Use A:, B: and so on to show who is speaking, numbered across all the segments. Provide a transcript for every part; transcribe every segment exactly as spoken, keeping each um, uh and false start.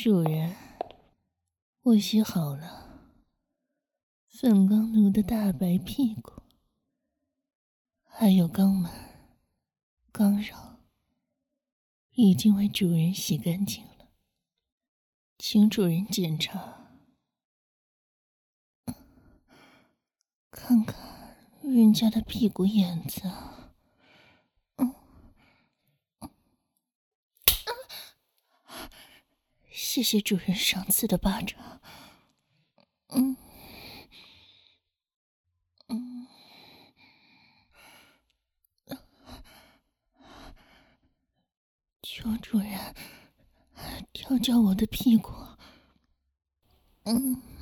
A: 主人，我洗好了。粉刚奴的大白屁股，还有肛门、肛睾，已经为主人洗干净了，请主人检查，看看人家的屁股眼子啊。嗯，谢谢主人上次的巴掌。嗯嗯，求主人调教我的屁股。嗯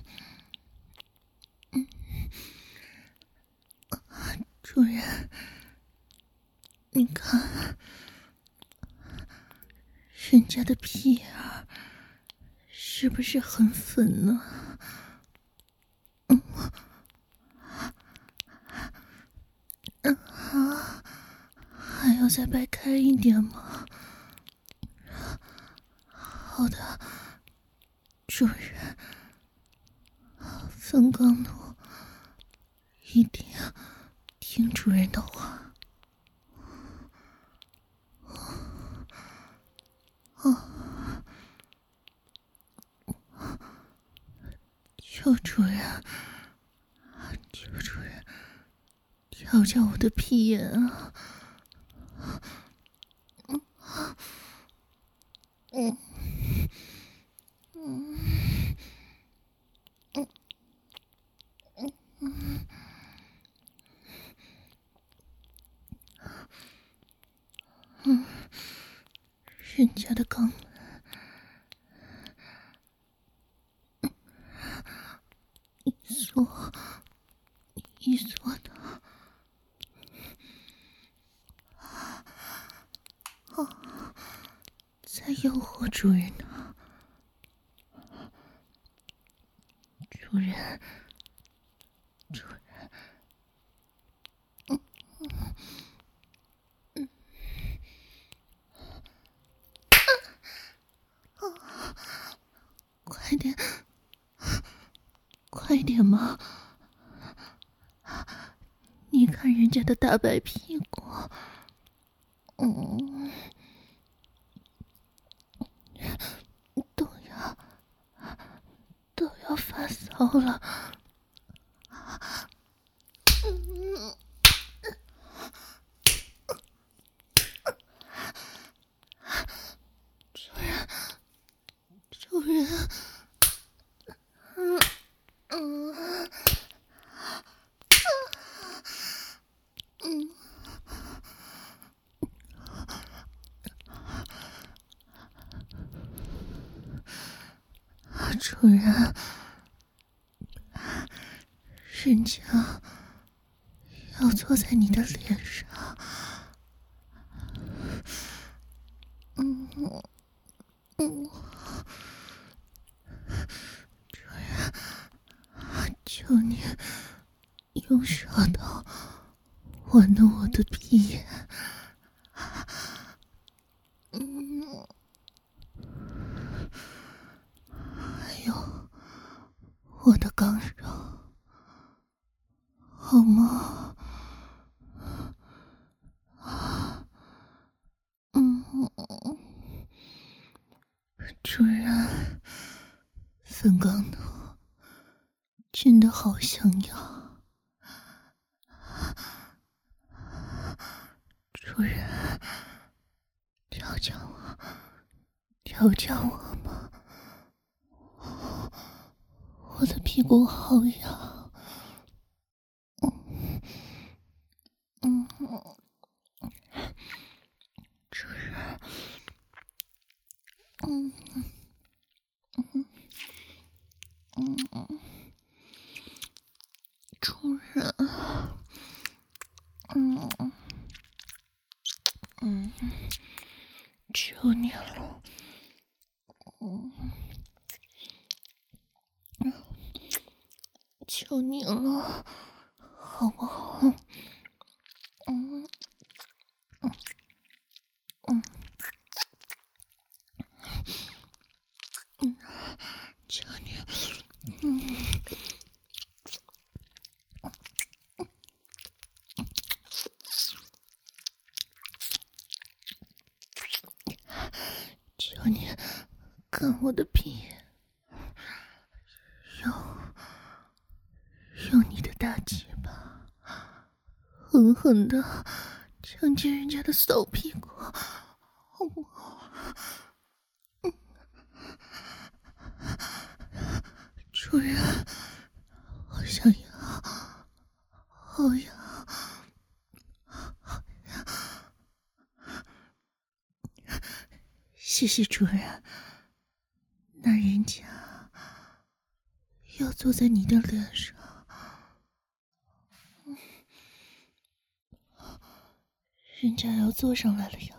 A: 嗯，主人，你看人家的屁眼儿是不是很粉呢？嗯嗯啊，还要再掰开一点吗？好的，主人，粉刚奴一定听主人的话。哦，求主人，求主人调教我的屁眼啊！嗯嗯嗯嗯嗯嗯嗯，人家的肛门一缩一缩的，哦，在诱惑主人呢。主人，主人，嗯嗯嗯，啊啊！快点，快点嘛！你看人家的大白屁股，嗯，都要都要发骚了。嗯，主人，主人，嗯嗯嗯，主人，人家要坐在你的脸上。嗯嗯，主人，求你用舌头玩弄我的屁眼。嗯，还有我的肛睾，好吗？嗯，主人，粉刚奴真的好想要。主人，调教我，调教我吗？我的屁股好痒。嗯嗯，主人，嗯嗯嗯，主人，嗯嗯，求你了，嗯，求你了，好不好？嗯嗯嗯求你看我的屁，用用你的大鸡巴狠狠地强奸人家的骚屁股，好不好？嗯，主人，我想要，好痒，好痒。谢谢主人。那人家要坐在你的脸上，嗯，人家要坐上来了呀。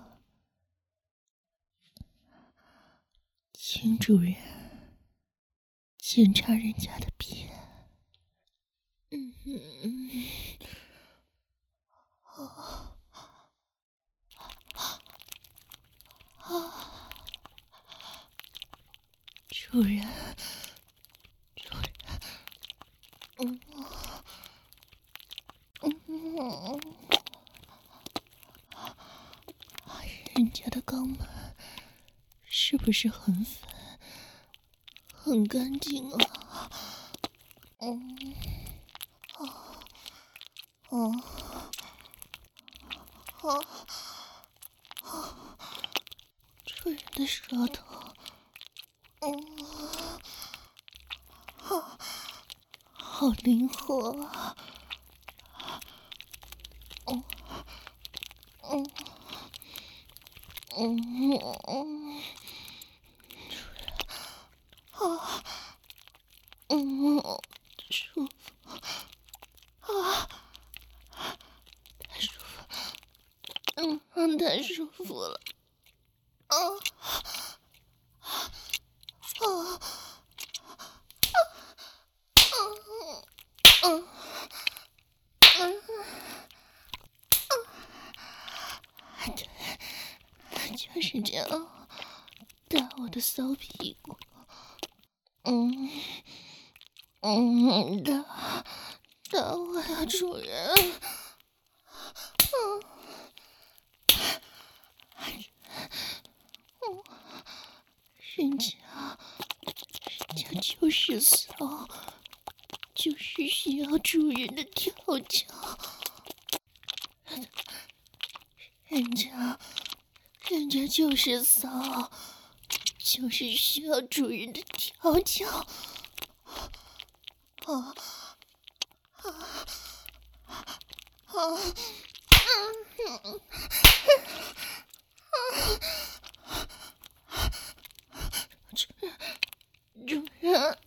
A: 请主人检查人家的屁。嗯嗯嗯，啊啊！主人，主人，嗯嗯嗯，人家的肛门是不是很粉，很干净啊？嗯，啊，哦，啊啊！主人的舌头，嗯，啊，好灵活啊！嗯嗯嗯嗯，主人，啊，嗯，舒服啊，太舒服了，嗯嗯，太舒服了，啊啊啊啊啊！对，就是这样，打我的骚屁股，嗯嗯，打打我呀，主人，嗯。人家，人家就是骚，就是需要主人的调教。人家，人家就是骚，就是需要主人的调教。啊啊啊！嗯嗯主人，主人，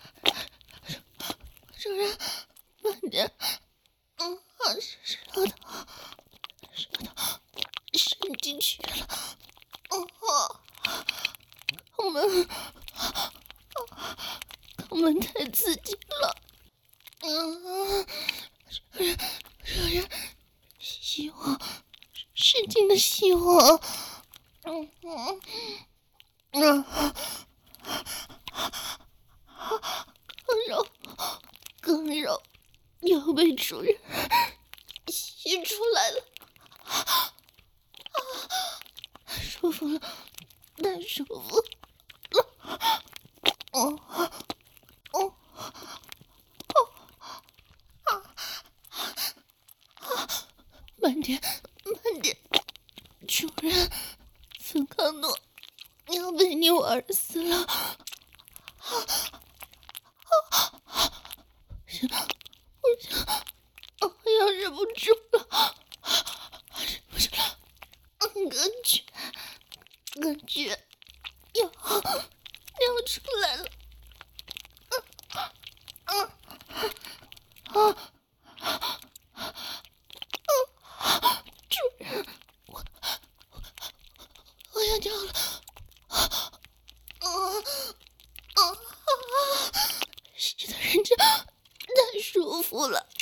A: 主人，慢点。嗯，舌头，舌头伸进去了。嗯，肛门，肛门太刺激了。嗯，主人，主人，吸我，使劲的吸我。嗯嗯嗯，更柔，更柔，又被主人吸出来了。舒服了，太舒服了。哦哦哦啊啊！慢点，慢点，主人，芬康诺要被你玩死了。啊啊啊！不行，不行，我要忍不住了，忍不住了，感觉，感觉要要出来了。啊啊啊啊！主人，我我我要掉了！啊啊啊啊！吸的人家太舒服了。